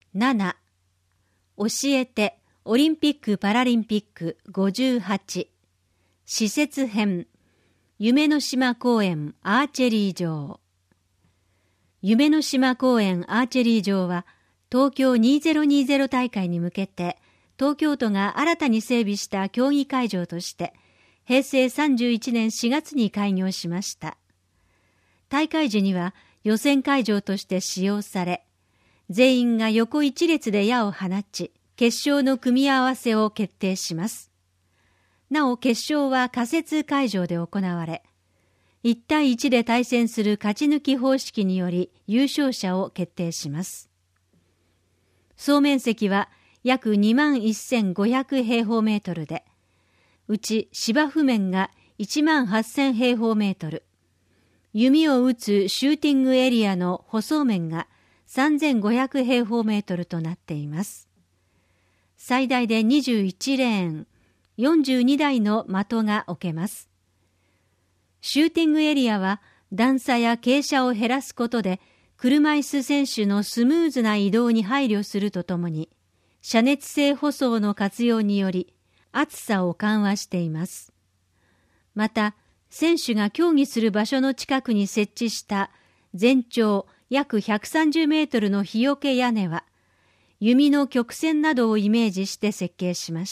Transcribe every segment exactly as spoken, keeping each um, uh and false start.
なな、教えてオリンピック・パラリンピックごじゅうはち、施設編、夢の島公園アーチェリー場。夢の島公園アーチェリー場は東京にせんにじゅう大会に向けて東京都が新たに整備した競技会場としてへいせいさんじゅういちねんしがつに開業しました。大会時には予選会場として使用され、全員が横一列で矢を放ち、決勝の組み合わせを決定します。なお決勝は仮設会場で行われ、いちたいいちで対戦する勝ち抜き方式により優勝者を決定します。総面積は約にまんせんごひゃく平方メートルで、うち芝生面がいちまんはっせん平方メートル、弓を撃つシューティングエリアの舗装面がさんぜんごひゃく平方メートルとなっています。最大でにじゅういちレーン、よんじゅうにだいの的が置けます。シューティングエリアは段差や傾斜を減らすことで車椅子選手のスムーズな移動に配慮するとともに、遮熱性舗装の活用により暑さを緩和しています。また、選手が競技する場所の近くに設置した全長約ひゃくさんじゅうメートルの日よけ屋根は、弓の曲線などをイメージして設計しました。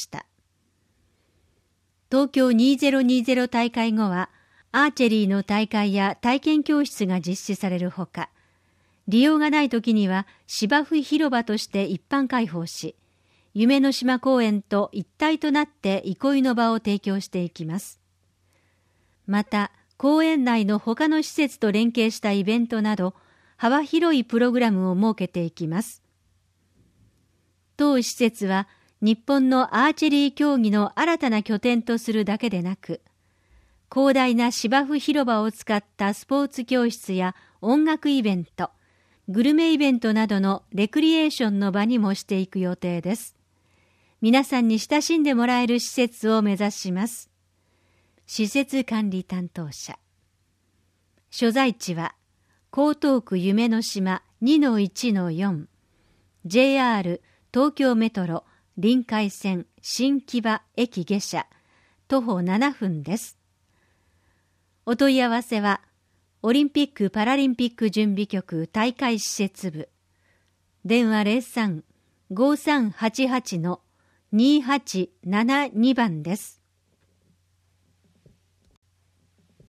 東京にせんにじゅう大会後は、アーチェリーの大会や体験教室が実施されるほか、利用がないときには芝生広場として一般開放し、夢の島公園と一体となって憩いの場を提供していきます。また、公園内の他の施設と連携したイベントなど、幅広いプログラムを設けていきます。当施設は、日本のアーチェリー競技の新たな拠点とするだけでなく、広大な芝生広場を使ったスポーツ教室や音楽イベント、グルメイベントなどのレクリエーションの場にもしていく予定です。皆さんに親しんでもらえる施設を目指します。施設管理担当者。所在地は、江東区夢の島 にのいちのよん、ジェイアール 東京メトロ臨海線新木場駅下車、徒歩ななふんです。お問い合わせは、オリンピック・パラリンピック準備局大会施設部、電話 ゼロさん ごさんはちはち にはちななに 番です。